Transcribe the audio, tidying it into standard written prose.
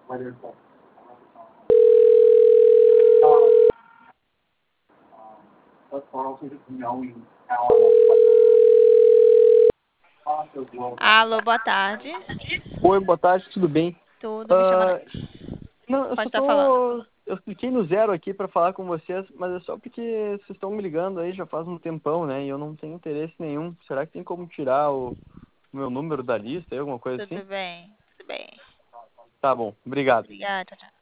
Alô, boa tarde. Oi, boa tarde, tudo bem? Tudo, me chama... Ah, não, eu Pode só estar falando. tô. Eu cliquei no zero aqui pra falar com vocês, mas é só porque vocês estão me ligando aí já faz um tempão, né? E eu não tenho interesse nenhum. Será que tem como tirar o meu número da lista aí, alguma coisa assim? Tudo bem, tudo bem. Tá bom, obrigado. Obrigada, tchau, tchau.